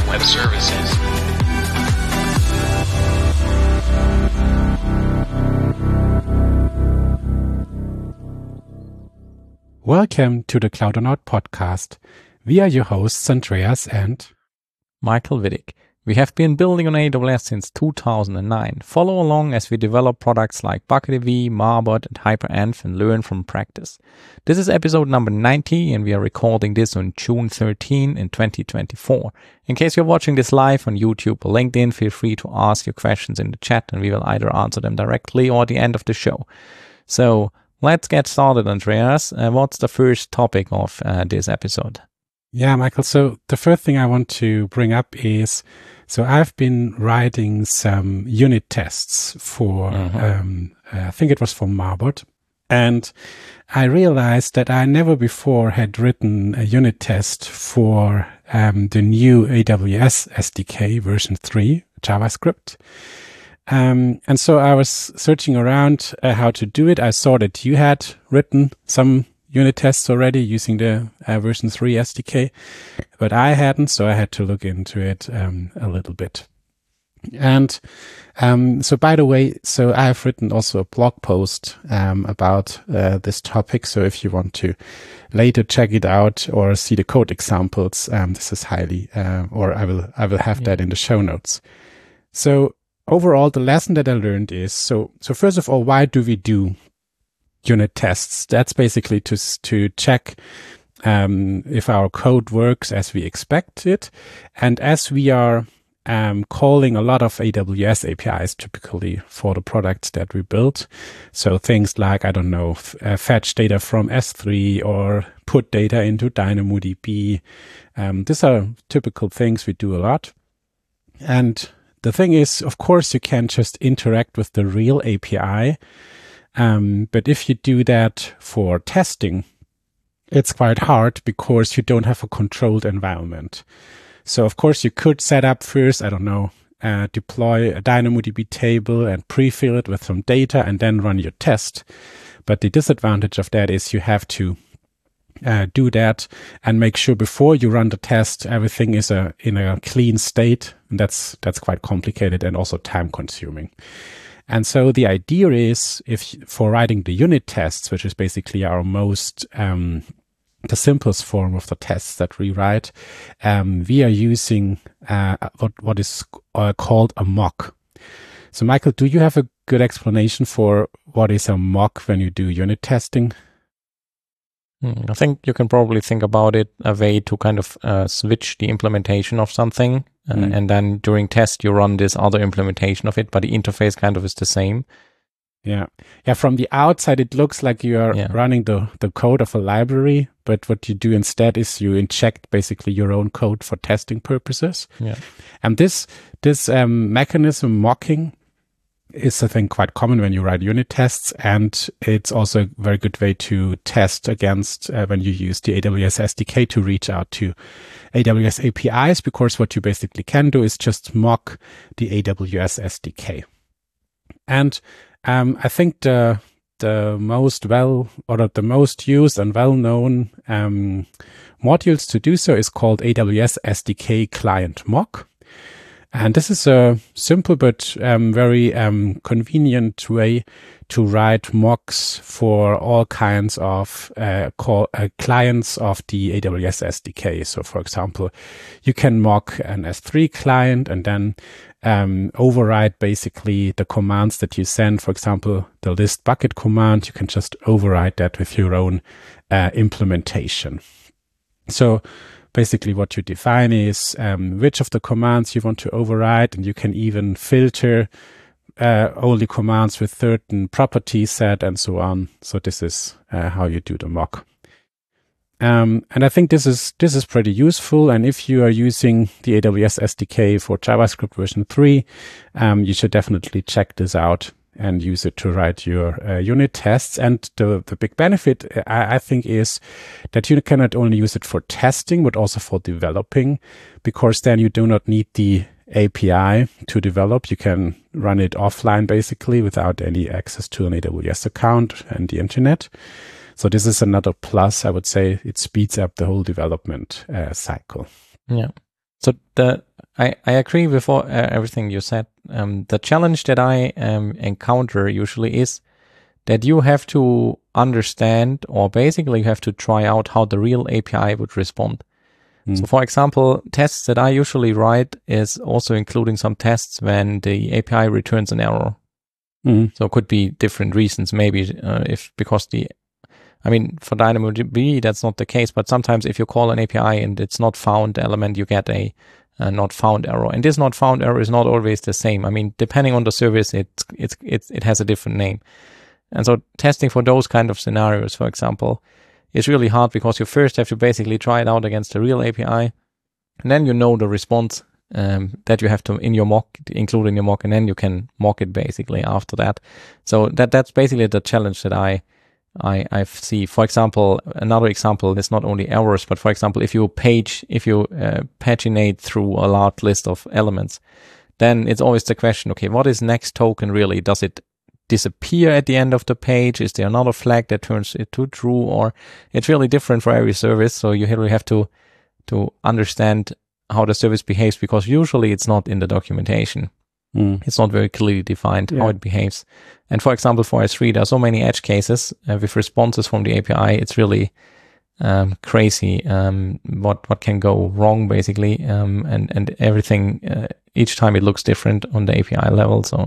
web services. Welcome to the Cloudonaut podcast. We are your hosts, Andreas and Michael Wittig. We have been building on AWS since 2009. Follow along as we develop products like BucketDB, Marbot, and HyperEnv and learn from practice. This is episode number 90, and we are recording this on June 13 in 2024. In case you're watching this live on YouTube or LinkedIn, feel free to ask your questions in the chat, and we will either answer them directly or at the end of the show. So let's get started, Andreas. What's the first topic of this episode? Yeah, Michael. So the first thing I want to bring up is, so I've been writing some unit tests for, I think it was for Marbot. And I realized that I never before had written a unit test for the new AWS SDK version 3 JavaScript. And so I was searching around how to do it. I saw that you had written some unit tests already using the version 3 SDK, but I hadn't, so I had to look into it a little bit. And so by the way, so I've written also a blog post about this topic. So if you want to later check it out or see the code examples, this is highly, or I will have that in the show notes. So overall, the lesson that I learned is, so first of all, why do we do unit tests? That's basically to check if our code works as we expect it. And as we are calling a lot of AWS APIs typically for the products that we build, so things like, I don't know, fetch data from S3 or put data into DynamoDB. These are typical things we do a lot. And the thing is, of course, you can just interact with the real API. But if you do that for testing, it's quite hard because you don't have a controlled environment. So, of course, you could set up first, I don't know, deploy a DynamoDB table and pre-fill it with some data and then run your test. But the disadvantage of that is you have to do that and make sure before you run the test, everything is in a clean state. And that's quite complicated and also time consuming. And so the idea is, if for writing the unit tests, which is basically our most, the simplest form of the tests that we write, we are using what is called a mock. So Michael, do you have a good explanation for what is a mock when you do unit testing? I think you can probably think about it a way to kind of switch the implementation of something. And then during test, you run this other implementation of it, but the interface kind of is the same. Yeah. From the outside, it looks like you are running the code of a library, but what you do instead is you inject basically your own code for testing purposes. Yeah. And this mechanism, mocking, is, I think, quite common when you write unit tests, and it's also a very good way to test against when you use the AWS SDK to reach out to AWS APIs, because what you basically can do is just mock the AWS SDK. And I think the most used and well-known modules to do so is called AWS SDK Client Mock. And this is a simple but very convenient way to write mocks for all kinds of clients of the AWS SDK. So, for example, you can mock an S3 client and then override basically the commands that you send. For example, the list bucket command, you can just override that with your own implementation. So basically what you define is which of the commands you want to override, and you can even filter only commands with certain property set and so on. So this is how you do the mock. And I think this is pretty useful. And if you are using the AWS SDK for JavaScript version 3, you should definitely check this out and use it to write your unit tests. And the big benefit, I think, is that you can not only use it for testing, but also for developing, because then you do not need the API to develop. You can run it offline, basically, without any access to an AWS account and the internet. So this is another plus. I would say it speeds up the whole development cycle. Yeah. So I agree with everything you said. The challenge that I encounter usually is that you have to understand, or basically you have to try out how the real API would respond. So for example, tests that I usually write is also including some tests when the API returns an error. So it could be different reasons, maybe for DynamoDB, that's not the case, but sometimes if you call an API and it's not found element, you get a not found error. And this not found error is not always the same. I mean, depending on the service, it has a different name. And so testing for those kind of scenarios, for example, is really hard because you first have to basically try it out against the real API, and then you know the response that you have to include in your mock, and then you can mock it basically after that. So that's basically the challenge that I see. For example, another example is not only errors, but for example, if you paginate through a large list of elements, then it's always the question, okay, what is next token really? Does it disappear at the end of the page? Is there another flag that turns it to true? Or it's really different for every service. So you really have to understand how the service behaves, because usually it's not in the documentation. It's not very clearly defined how it behaves. And for example, for S3, there are so many edge cases with responses from the API. It's really crazy what can go wrong basically, and everything each time it looks different on the API level. So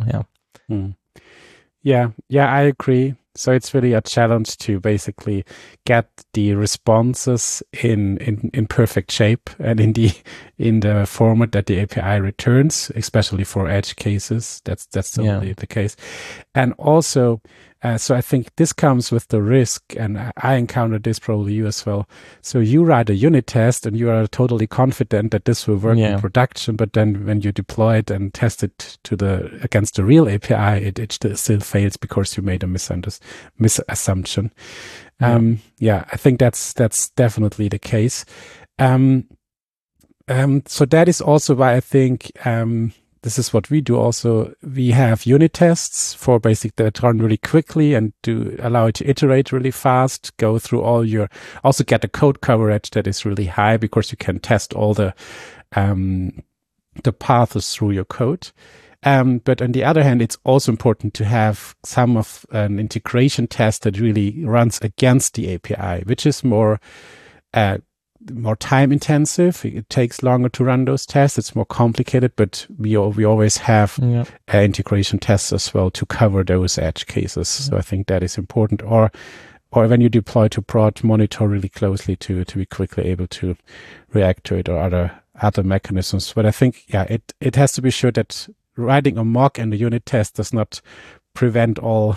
Yeah, I agree. So it's really a challenge to basically get the responses in perfect shape and in the format that the API returns, especially for edge cases. That's totally the case. And also, so I think this comes with the risk, and I encountered this, probably you as well. So you write a unit test and you are totally confident that this will work in production, but then when you deploy it and test it against the real API, it still fails because you made a misassumption. I think that's definitely the case. So that is also why I think this is what we do also. We have unit tests for basic that run really quickly and to allow it to iterate really fast, go through also get the code coverage that is really high because you can test all the paths through your code. But on the other hand, it's also important to have some of an integration test that really runs against the API, which is more time intensive. It takes longer to run those tests. It's more complicated, but we always have integration tests as well to cover those edge cases. So I think that is important. Or when you deploy to prod, monitor really closely to be quickly able to react to it, or other mechanisms. But I think it has to be sure that writing a mock and a unit test does not prevent you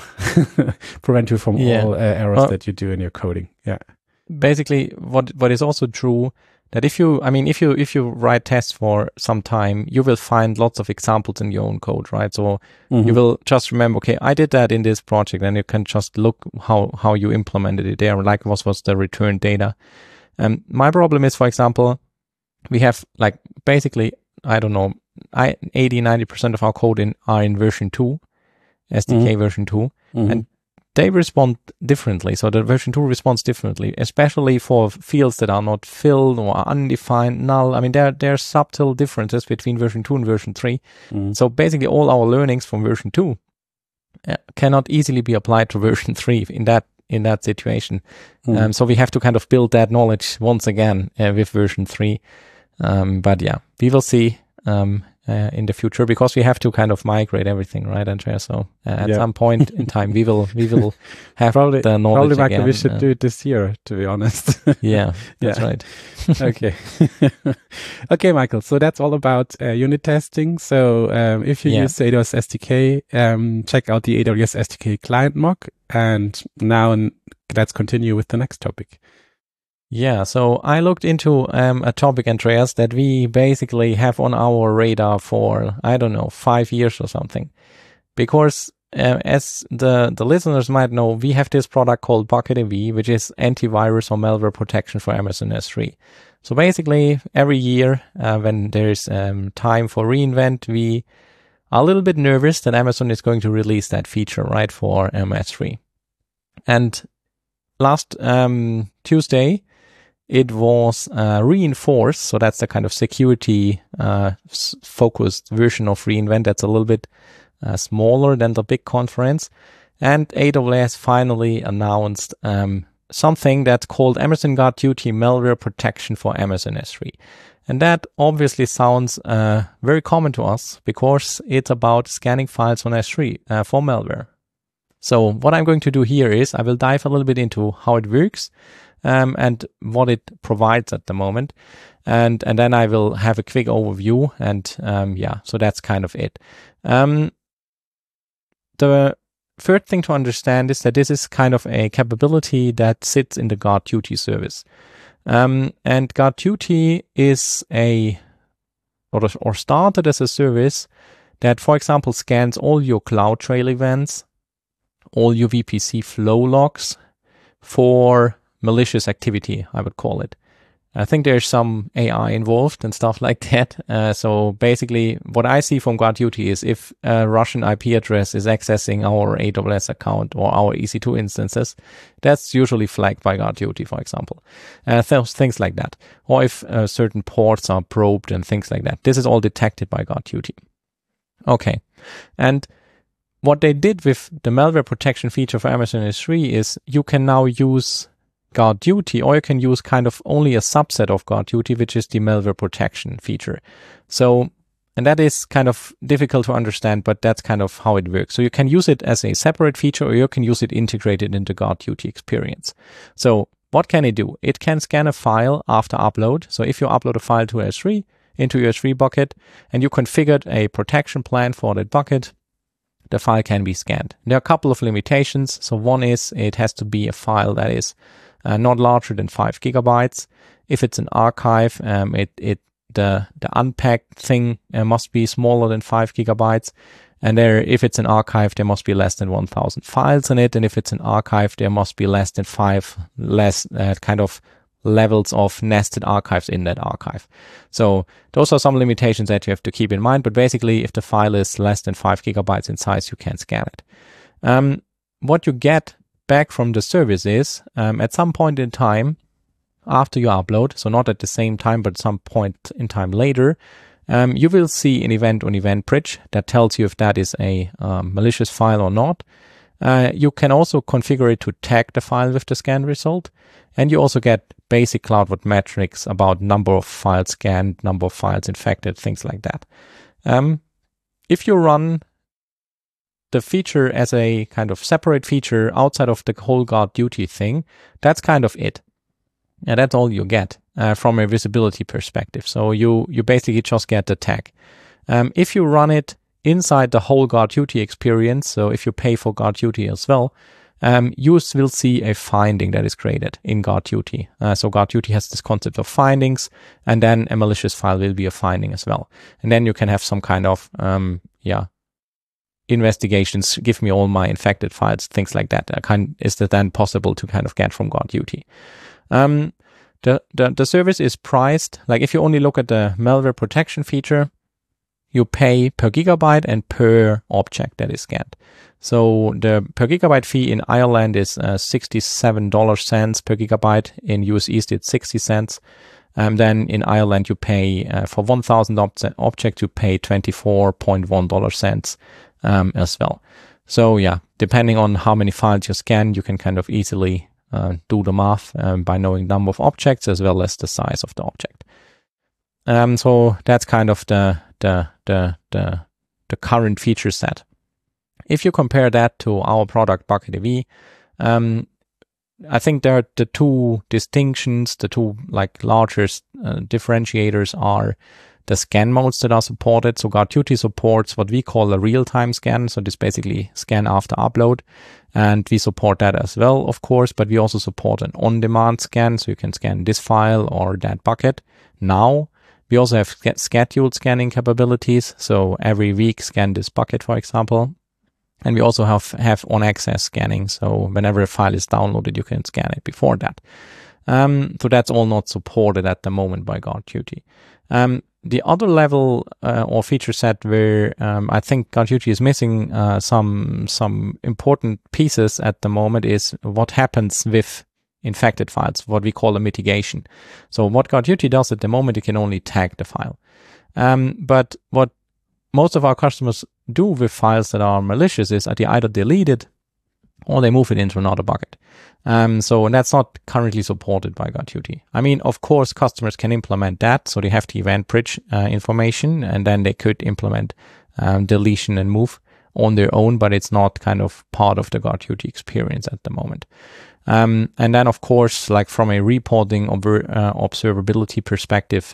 from all errors that you do in your coding. Yeah. Basically, what is also true, that if you write tests for some time, you will find lots of examples in your own code, right? So you will just remember, okay, I did that in this project, and you can just look how you implemented it there, like what was the return data. My problem is, for example, we have like basically, I don't know, 80-90% of our code are in version 2, SDK version 2, and they respond differently. So the version 2 responds differently, especially for fields that are not filled or undefined, null. I mean, there are subtle differences between version 2 and version 3. So basically all our learnings from version 2 cannot easily be applied to version 3 in that situation. So we have to kind of build that knowledge once again with version 3. But yeah, we will see in the future, because we have to kind of migrate everything, right, Andreas? So at some point in time, we will have probably, the knowledge probably again. We should do it this year, to be honest. That's right. Okay. Okay, Michael. So that's all about unit testing. So if you use the AWS SDK, check out the AWS SDK client mock. And now let's continue with the next topic. Yeah, so I looked into a topic, Andreas, that we basically have on our radar for, 5 years or something. Because as the listeners might know, we have this product called BucketAV, which is antivirus or malware protection for Amazon S3. So basically, every year when there's time for reInvent, we are a little bit nervous that Amazon is going to release that feature, right, for S3. And last Tuesday, it was reinforced. So that's the kind of security focused version of reInvent that's a little bit smaller than the big conference. And AWS finally announced something that's called Amazon Guard Duty Malware Protection for Amazon S3. And that obviously sounds very common to us because it's about scanning files on S3 for malware. So what I'm going to do here is I will dive a little bit into how it works and what it provides at the moment. And then I will have a quick overview. And yeah, so that's kind of it. The third thing to understand is that this is kind of a capability that sits in the Guard Duty service. And Guard Duty is or started as a service that, for example, scans all your CloudTrail events, all your VPC flow logs for malicious activity, I would call it. I think there's some AI involved and stuff like that. So basically what I see from Guard Duty is if a Russian IP address is accessing our AWS account or our EC2 instances, that's usually flagged by Guard Duty, for example. Things like that. Or if certain ports are probed and things like that. This is all detected by Guard Duty. Okay. And what they did with the malware protection feature for Amazon S3 is you can now use Guard Duty, or you can use kind of only a subset of Guard Duty, which is the malware protection feature. So, and that is kind of difficult to understand, but that's kind of how it works. So you can use it as a separate feature, or you can use it integrated into Guard Duty experience. So what can it do? It can scan a file after upload. So if you upload a file to S3, into your S3 bucket, and you configured a protection plan for that bucket, the file can be scanned. There are a couple of limitations. So one is it has to be a file that is not larger than 5 gigabytes. If it's an archive, the unpacked thing must be smaller than 5 gigabytes. And if it's an archive, there must be less than 1,000 files in it. And if it's an archive, there must be less than 5 kind of levels of nested archives in that archive. So those are some limitations that you have to keep in mind. But basically, if the file is less than 5 gigabytes in size, you can scan it. What you get back from the service is at some point in time after you upload, so not at the same time, but some point in time later, you will see an event on EventBridge that tells you if that is a malicious file or not. You can also configure it to tag the file with the scan result, and you also get basic CloudWatch metrics about number of files scanned, number of files infected, things like that. If you run the feature as a kind of separate feature outside of the whole Guard Duty thing, that's kind of it. And that's all you get from a visibility perspective. So you basically just get the tag. If you run it inside the whole Guard Duty experience, so if you pay for Guard Duty as well, you will see a finding that is created in Guard Duty. So Guard Duty has this concept of findings, and then a malicious file will be a finding as well. And then you can have some kind of, investigations, give me all my infected files, things like that. Is that then possible to kind of get from Guard Duty? The service is priced, like if you only look at the malware protection feature, you pay per gigabyte and per object that is scanned. So the per gigabyte fee in Ireland is $0.67 per gigabyte. In US East, it's 60 cents. Then in Ireland, you pay for 1,000 objects, you pay $24.1 as well. So yeah, depending on how many files you scan, you can kind of easily do the math by knowing number of objects as well as the size of the object. So that's kind of the current feature set. If you compare that to our product BucketDB, I think there are the two distinctions, the two like largest differentiators are the scan modes that are supported. So Guard Duty supports what we call a real-time scan. So this basically scan after upload. And we support that as well, of course, but we also support an on-demand scan. So you can scan this file or that bucket now. We also have scheduled scanning capabilities. So every week scan this bucket, for example. And we also have on-access scanning. So whenever a file is downloaded, you can scan it before that. So that's all not supported at the moment by Guard Duty. The other level or feature set where I think Guard Duty is missing some important pieces at the moment is what happens with infected files, what we call a mitigation. So what Guard Duty does at the moment, it can only tag the file. But what most of our customers do with files that are malicious is that they either delete it or they move it into another bucket. So that's not currently supported by Guard Duty. I mean, of course, customers can implement that. So they have the event bridge information, and then they could implement deletion and move on their own, but it's not kind of part of the Guard Duty experience at the moment. And then, of course, like from a reporting observability perspective,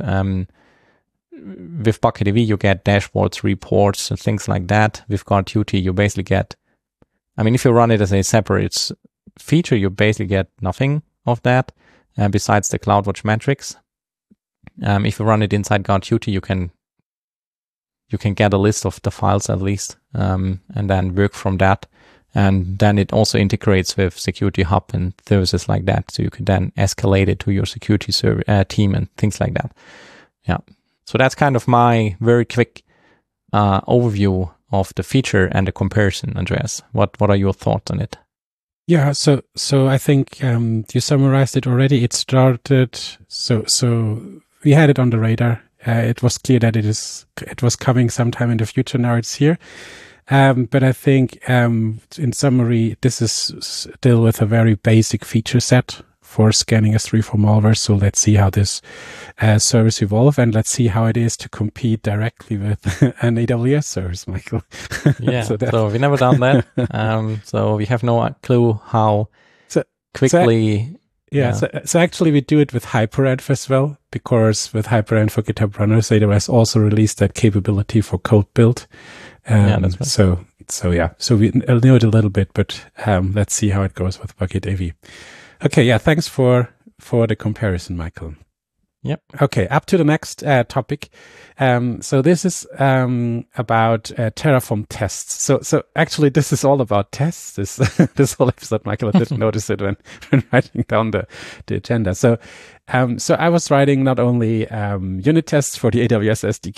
with BucketDB, you get dashboards, reports, and things like that. With Guard Duty, you basically get, I mean, if you run it as a separate feature, you basically get nothing of that besides the CloudWatch metrics. If you run it inside Guard Duty, you can get a list of the files at least, and then work from that. And then it also integrates with Security Hub and services like that. So you can then escalate it to your security team and things like that. Yeah. So that's kind of my very quick overview of the feature and the comparison, Andreas. What are your thoughts on it? Yeah, so I think you summarized it already. It started, so we had it on the radar. It was clear that it was coming sometime in the future. Now it's here. But I think in summary, this is still with a very basic feature set for scanning S3 for malware. So let's see how this service evolve, and let's see how it is to compete directly with an AWS service, Michael. Yeah, so we've never done that. So we have no clue how quickly. So actually we do it with HyperEnv as well, because with HyperEnv for GitHub Runners, AWS also released that capability for code build. That's right. So we know it a little bit, but let's see how it goes with BucketDB. Okay, yeah, thanks for the comparison, Michael. Yep. Okay, up to the next topic. So this is about Terraform tests. So actually, this is all about tests. This whole episode, Michael, I didn't notice it when writing down the agenda. So I was writing not only unit tests for the AWS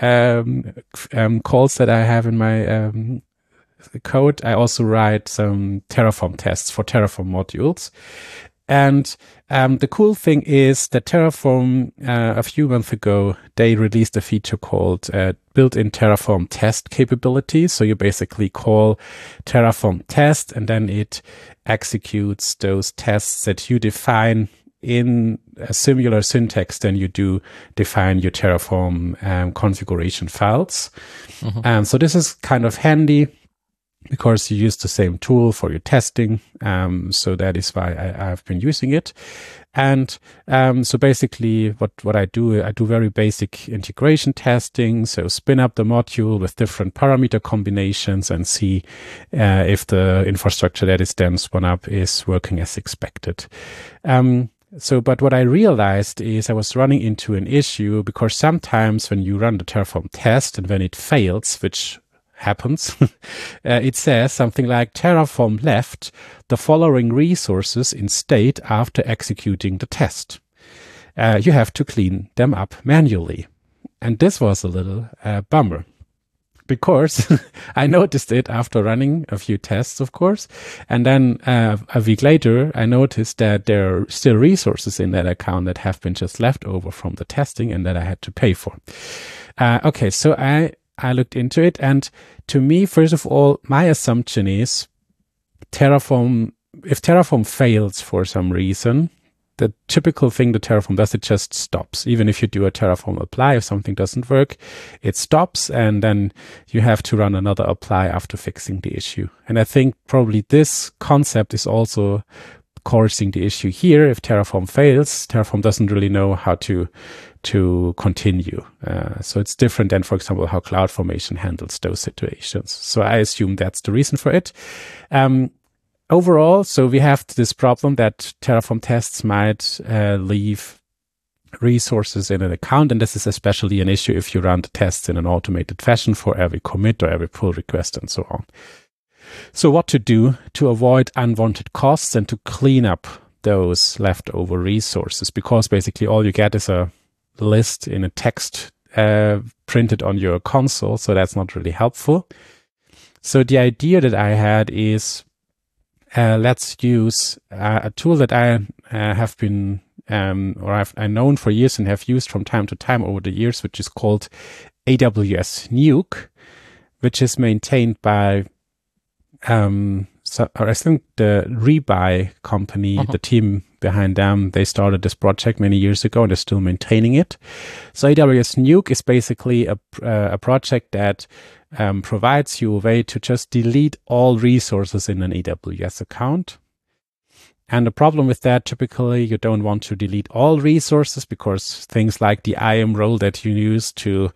SDK calls that I have in my code. I also write some Terraform tests for Terraform modules. And the cool thing is that Terraform, a few months ago, they released a feature called built-in Terraform test capability. So you basically call Terraform test, and then it executes those tests that you define in a similar syntax than you do define your Terraform configuration files. Mm-hmm. So this is kind of handy, because you use the same tool for your testing. So that is why I've been using it. And so basically what I do very basic integration testing. So spin up the module with different parameter combinations and see if the infrastructure that is then spun up is working as expected. But what I realized is I was running into an issue, because sometimes when you run the Terraform test and when it fails, which happens, it says something like Terraform left the following resources in state after executing the test. You have to clean them up manually. And this was a little bummer, because I noticed it after running a few tests, of course. And then a week later, I noticed that there are still resources in that account that have been just left over from the testing and that I had to pay for. Okay, so I looked into it, and to me, first of all, my assumption is if Terraform fails for some reason, the typical thing the Terraform does, it just stops. Even if you do a Terraform apply, if something doesn't work, it stops, and then you have to run another apply after fixing the issue. And I think probably this concept is also causing the issue here. If Terraform fails, Terraform doesn't really know how to continue. So it's different than, for example, how CloudFormation handles those situations. So I assume that's the reason for it. Overall, so we have this problem that Terraform tests might leave resources in an account, and this is especially an issue if you run the tests in an automated fashion for every commit or every pull request and so on. So what to do to avoid unwanted costs and to clean up those leftover resources, because basically all you get is a list in a text printed on your console, so that's not really helpful. So the idea that I had is let's use a tool that I have been, I known for years and have used from time to time over the years, which is called AWS Nuke, which is maintained by, I think the Rebuy company, the team behind them, they started this project many years ago and they're still maintaining it. So AWS Nuke is basically a project that provides you a way to just delete all resources in an AWS account. And the problem with that, typically, you don't want to delete all resources because things like the IAM role that you use to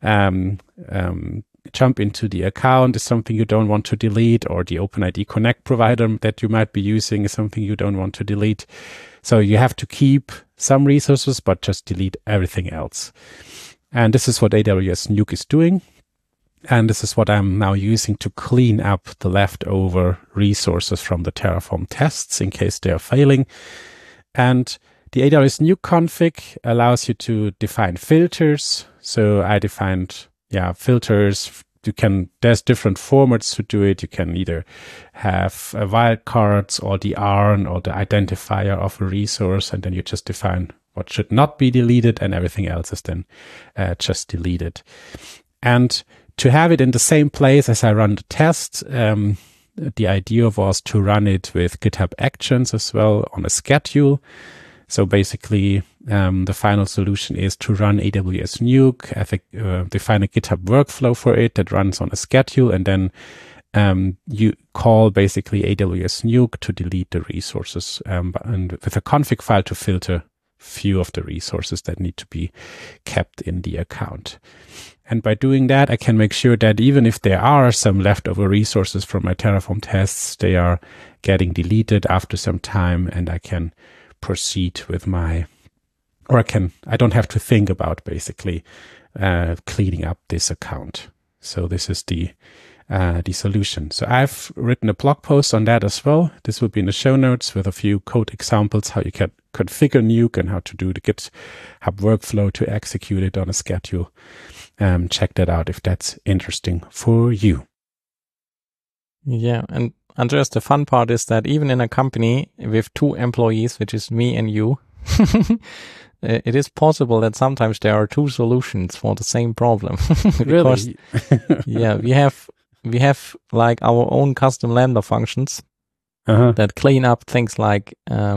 jump into the account is something you don't want to delete, or the OpenID Connect provider that you might be using is something you don't want to delete. So you have to keep some resources, but just delete everything else. And this is what AWS Nuke is doing. And this is what I'm now using to clean up the leftover resources from the Terraform tests in case they are failing. And the AWS Nuke config allows you to define filters. So I defined, filters. There's different formats to do it. You can either have wildcards or the ARN or the identifier of a resource, and then you just define what should not be deleted, and everything else is then just deleted. And to have it in the same place as I run the test, the idea was to run it with GitHub Actions as well on a schedule. So basically, the final solution is to run AWS Nuke, define a GitHub workflow for it that runs on a schedule, and then you call basically AWS Nuke to delete the resources, and with a config file to filter few of the resources that need to be kept in the account. And by doing that, I can make sure that even if there are some leftover resources from my Terraform tests, they are getting deleted after some time, and I can proceed with I don't have to think about basically cleaning up this account. So this is the solution. So I've written a blog post on that as well. This will be in the show notes with a few code examples, how you can configure Nuke and how to do the GitHub workflow to execute it on a schedule. Check that out if that's interesting for you. Yeah, and Andreas, the fun part is that even in a company with 2 employees, which is me and you, it is possible that sometimes there are 2 solutions for the same problem. Really? Yeah, we have like our own custom Lambda functions that clean up things like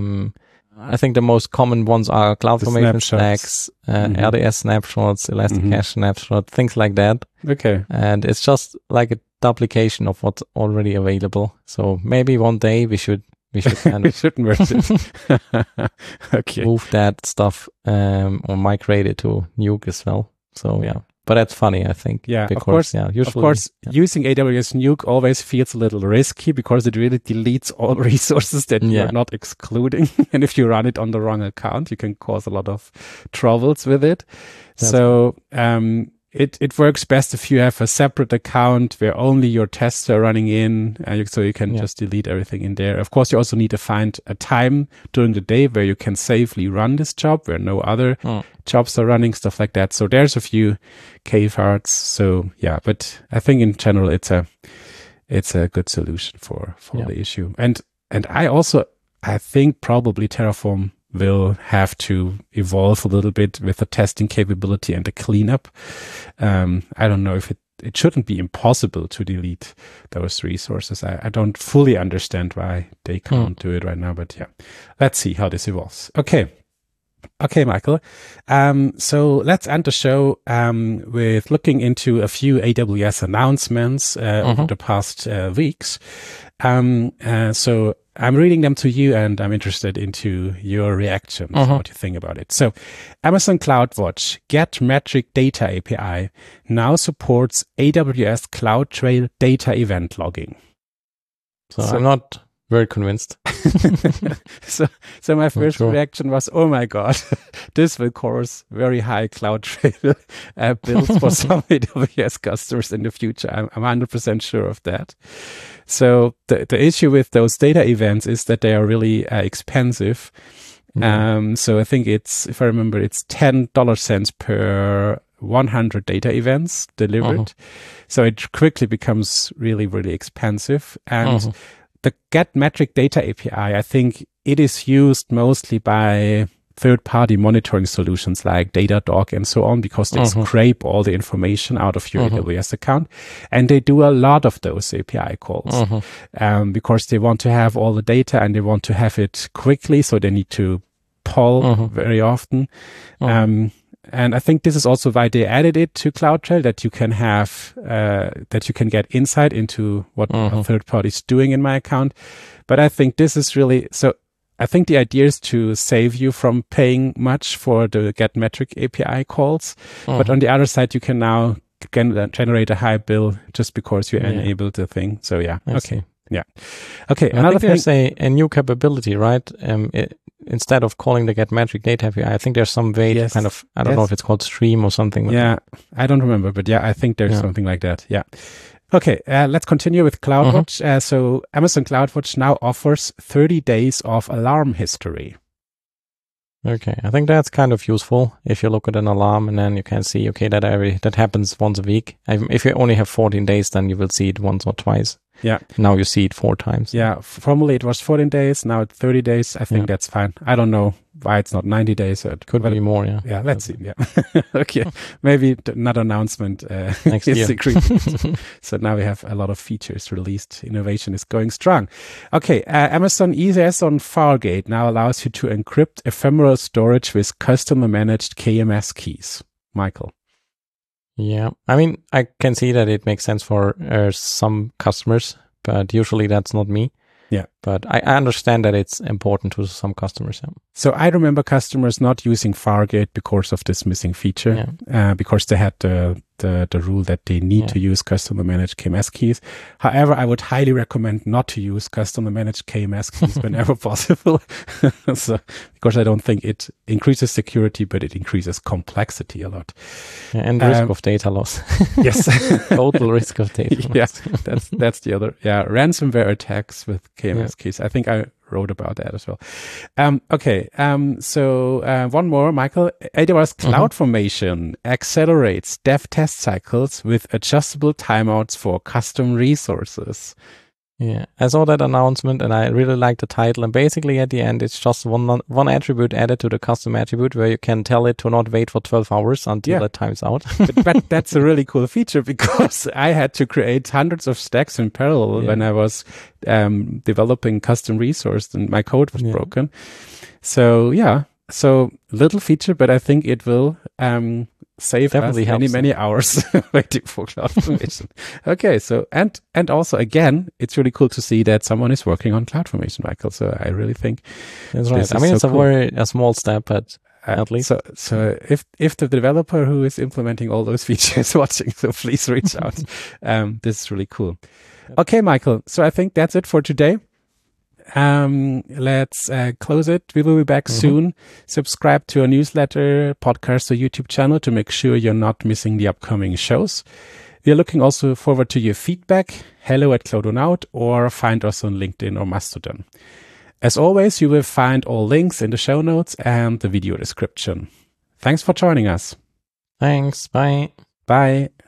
I think the most common ones are CloudFormation stacks, RDS snapshots, Elasticache snapshot, things like that. Okay. And it's just like a duplication of what's already available. So maybe one day we should kind of okay. move that stuff or migrate it to Nuke as well. So yeah. But that's funny, I think. Yeah, because, of course, using AWS Nuke always feels a little risky because it really deletes all resources that you're not excluding. And if you run it on the wrong account, you can cause a lot of troubles with it. So it works best if you have a separate account where only your tests are running in, so you can just delete everything in there. Of course, you also need to find a time during the day where you can safely run this job, where no other jobs are running, stuff like that. So there's a few caveats. So yeah, but I think in general, it's a good solution for the issue. And I think probably Terraform will have to evolve a little bit with the testing capability and the cleanup. I don't know if it shouldn't be impossible to delete those resources. I don't fully understand why they can't do it right now, but yeah, let's see how this evolves. Okay, Michael. So let's end the show with looking into a few AWS announcements over the past weeks. So I'm reading them to you, and I'm interested into your reactions, what you think about it. So Amazon CloudWatch Get Metric Data API now supports AWS CloudTrail data event logging. So I'm not very convinced. So my first reaction was, oh my God, this will cause very high CloudTrail bills for some AWS customers in the future. I'm 100% sure of that. So the issue with those data events is that they are really expensive. So I think if I remember, it's $10 per 100 data events delivered. So it quickly becomes really, really expensive. And the get metric data API, I think it is used mostly by third-party monitoring solutions like Datadog and so on, because they scrape all the information out of your AWS account. And they do a lot of those API calls because they want to have all the data and they want to have it quickly. So they need to poll very often. And I think this is also why they added it to CloudTrail, that you can have, that you can get insight into what a third party is doing in my account. But I think this is really, so I think the idea is to save you from paying much for the get metric API calls. But on the other side, you can now generate a high bill just because you enabled the thing. So yeah. Okay. Yeah. Okay. Another thing. There's a new capability, right? Instead of calling the get metric data API, I think there's some way to kind of, I don't know if it's called stream or something. Yeah. I don't remember, but yeah, I think there's something like that. Yeah. Okay, let's continue with CloudWatch. So Amazon CloudWatch now offers 30 days of alarm history. Okay, I think that's kind of useful if you look at an alarm and then you can see, okay, that happens once a week. If you only have 14 days, then you will see it once or twice. Yeah. Now you see it 4 times. Yeah, formerly it was 14 days, now it's 30 days. I think that's fine. I don't know why it's not 90 days. So it could be more, yeah. Yeah, let's see. Yeah. Okay, maybe another announcement next year. So now we have a lot of features released. Innovation is going strong. Okay, Amazon ECS on Fargate now allows you to encrypt ephemeral storage with customer managed KMS keys. Michael. Yeah, I mean, I can see that it makes sense for some customers, but usually that's not me. Yeah. But I understand that it's important to some customers. Yeah. So I remember customers not using Fargate because of this missing feature, because they had the rule that they need to use customer managed KMS keys. However, I would highly recommend not to use customer managed KMS keys whenever possible. So, because I don't think it increases security, but it increases complexity a lot. Yeah, and risk of data loss. Yes. Total risk of data loss. Yeah, that's the other. Yeah, ransomware attacks with KMS keys. I think I wrote about that as well. Okay. So one more, Michael. AWS CloudFormation accelerates dev test cycles with adjustable timeouts for custom resources. Yeah, I saw that announcement and I really like the title. And basically at the end, it's just one attribute added to the custom attribute where you can tell it to not wait for 12 hours until it times out. but that's a really cool feature because I had to create hundreds of stacks in parallel when I was developing custom resource and my code was broken. So so little feature, but I think it will save definitely us many hours waiting for CloudFormation. Okay, so and also again, it's really cool to see that someone is working on CloudFormation, Michael. So I really think that's right. I mean, it's a small step, but at least. So if the developer who is implementing all those features is watching, so please reach out. This is really cool. Okay, Michael. So I think that's it for today. Let's close it. We will be back soon. Subscribe to our newsletter, podcast, or YouTube channel to make sure you're not missing the upcoming shows. We are looking also forward to your feedback. hello@cloudonaut or find us on LinkedIn or Mastodon. As always, you will find all links in the show notes and the video description. Thanks for joining us. Thanks. Bye. Bye.